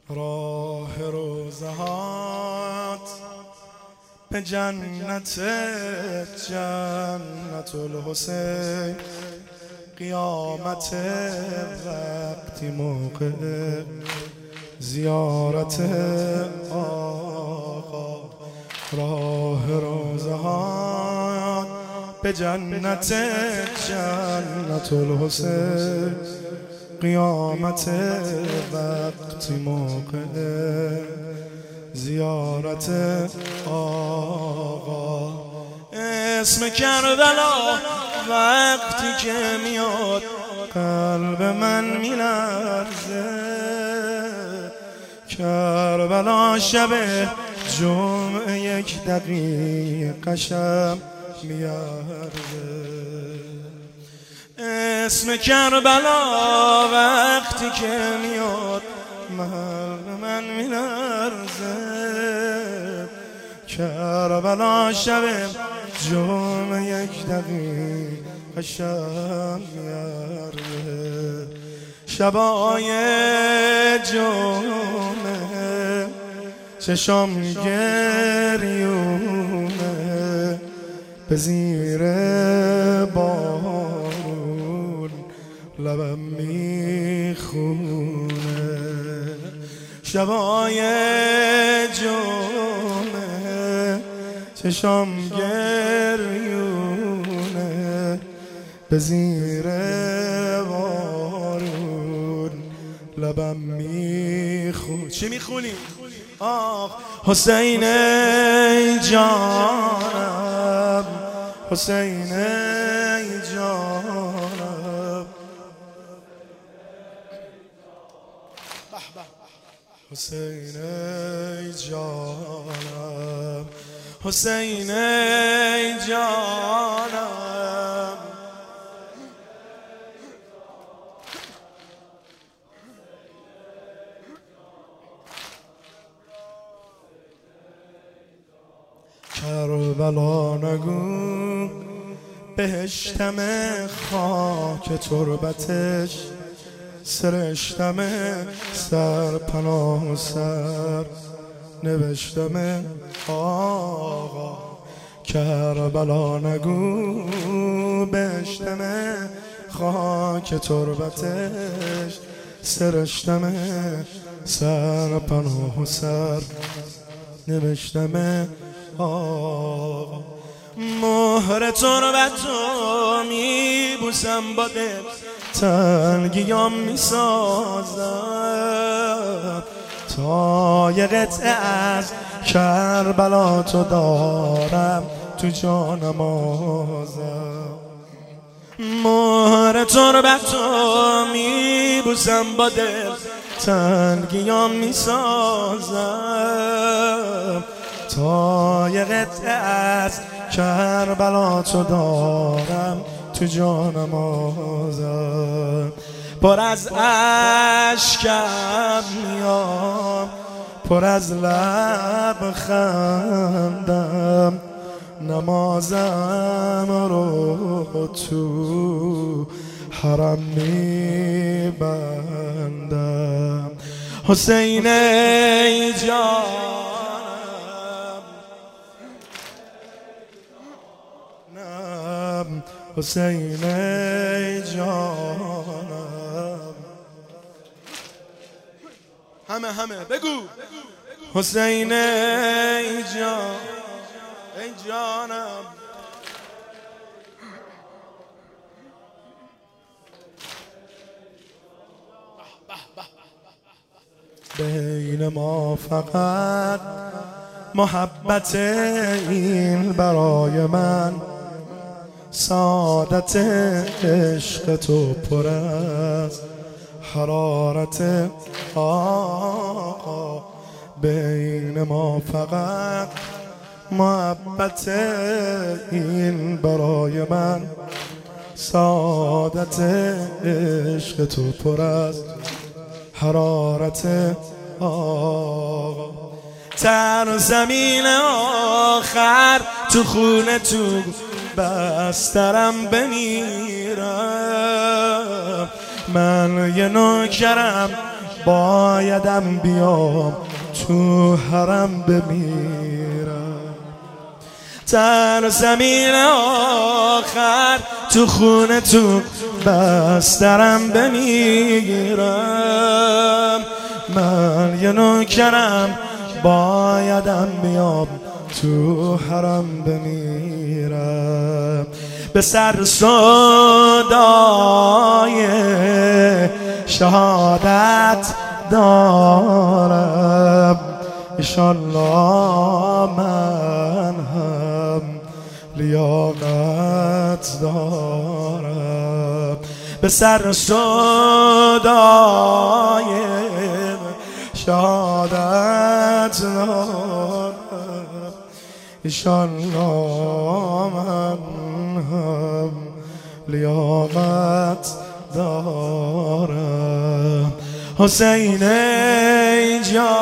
راه روزهات به جنت الحسین، قیامت وقتی موقع زیارت آقا. راه روزهات به جنت الحسین، قیامت وقتی موقع زیارت آقا. اسم کربلا وقتی که میاد قلب من میلرزه، کربلا شب جمعه یک دقیقه‌شم میارزه. اسم کربلا وقتی که میاد قلب من میلرزه، کربلا شب جمعه یک دقیقه‌شم میارزه. شبای جمعه چشم گریونه، به زیر بارون لبم میخونه. شبای جمعه چشم گریونه، به زیر بارون لبم میخونه. چی میخونی؟ آه حسین ای جانم، حسین ای جانم، حسین ای جانم، حسین ای جانم. کربلا نگو بهشتم خاک تربتش، سرشتم سر پناه و سر نوشتم آقا. کربلا نگو بهشتم خاک تربتش، سرشتم سر پناه و سر نوشتم آقا. مهر تربتو میبوسم با دل، تنگیام میسازم تا یه قطعه از کربلا تو دارم تو جانمازم. مهر تربتو میبوسم با دل، تنگیام میسازم تا یه قطعه از کربلا تو دارم تو جانمازم. پر از اشکم میام، پر از لب خندم، نمازم رو تو حرم میبندم. حسین ای جانم، حسین ای جانم. همه بگو حسین ای جان، ای جانم. بین ما فقط محبت این برای من، سعادت عشق تو پر از حرارت آقا. بین ما فقط محبت این برای من، سعادت عشق تو پر از حرارت آقا. تر زمین آخر تو خونه تو بسترم بمیرم، من یه نوکرم بایدم بیام تو حرم بمیرم. تن زمین آخر تو خونه تو بسترم بمیرم. من یه نوکرم بایدم بیام تو حرم بمیرم. به سر صدای شهادت دارم، انشالله من هم لیاقت دارم. به سر صدای شهادت دارم، انشالله من هم لیاقت دارم. حسین ای جان